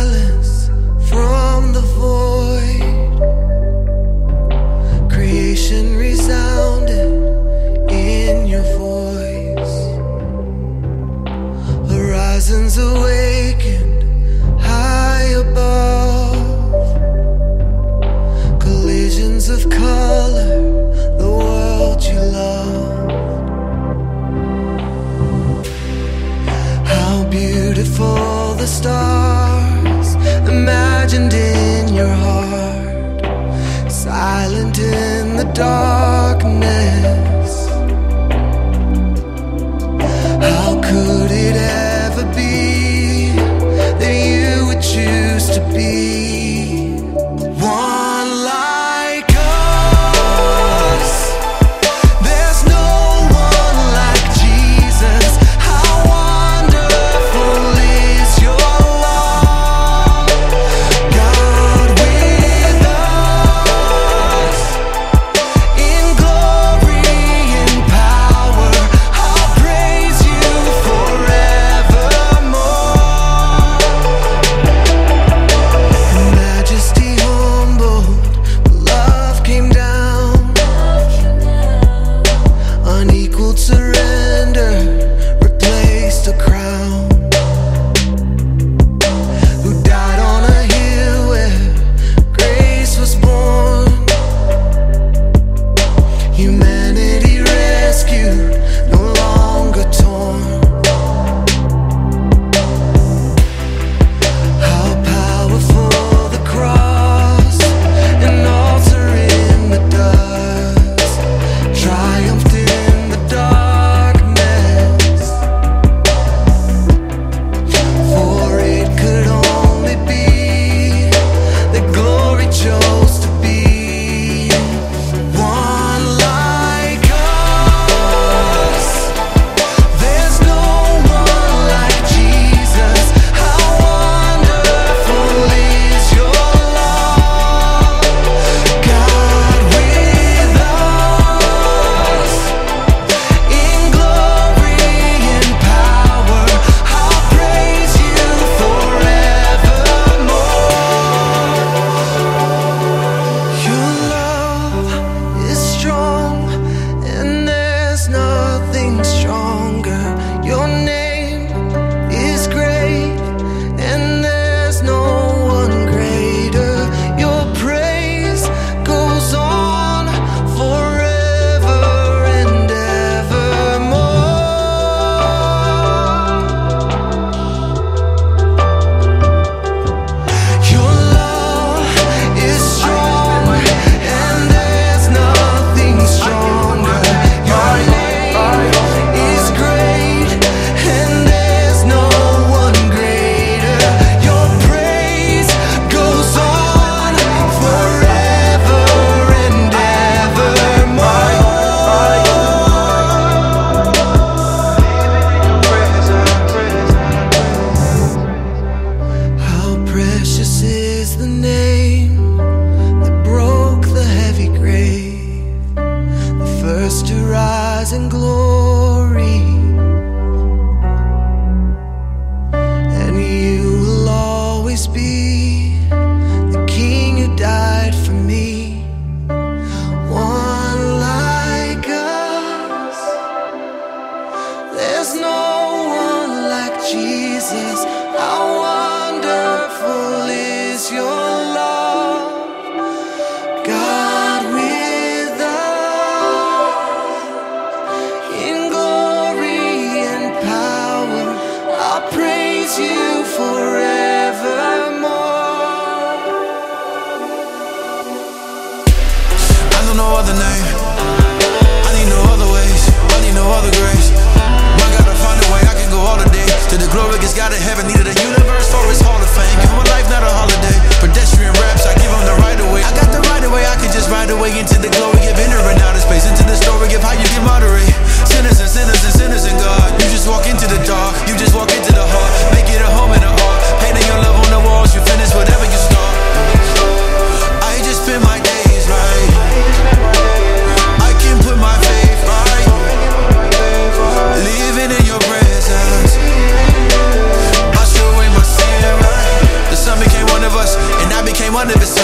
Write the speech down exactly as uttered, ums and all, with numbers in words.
silence from the void. Creation resounded in your voice. Horizons awakened high above. Collisions of color, the world you love. How beautiful the stars, imagined in your heart, silent in the darkness. How could it ever be that you would choose to be one like us? There's no one like Jesus. How wonderful is your love, God with us, in glory and power. I'll praise you forevermore. In majesty humbled, love came down. Unequaled surrender replaced a crown. Who died on a hill where grace was born. Humanity rescued, no longer torn. How powerful the cross, an altar in the dust, triumphed in the darkness. For it could only be that glory chose to be one like us. There's no one like Jesus. How wonderful is your love, God with us, in glory and power. I'll praise you forevermore. Your love is strong, and there's nothing stronger. Your name is great, and there's no one greater. Your praise goes on forever and evermore. Your love is strong, and there's nothing stronger. Your name is great, and there's no one greater. Your praise goes on forever and evermore. How precious is the name that broke the heavy grave, the first to rise in glory. And you will always be the King who died for me. One like us. There's no one like Jesus. How wonderful is your love, God with us, in glory and power. I'll praise you forevermore. I know no other name. I need no other ways. I need no other grace. I gotta find a way. I can go all the day to the glorious God of heaven. Needed a universe for his hall of fame. Give my life, not a holiday. Pedestrian raps, I give him the right of way. I got the right of way. I can just ride away into the glory of inner and outer space. Into the story of how you can moderate sinners and sinners and sinners in God. You just walk into the dark. You just walk into the heart. Make it a home and a heart. Painting your love on the walls. You finish whatever you start. I just spend my days right. I can put my faith right. Living in your presence. I show away my sin right. The fun if it's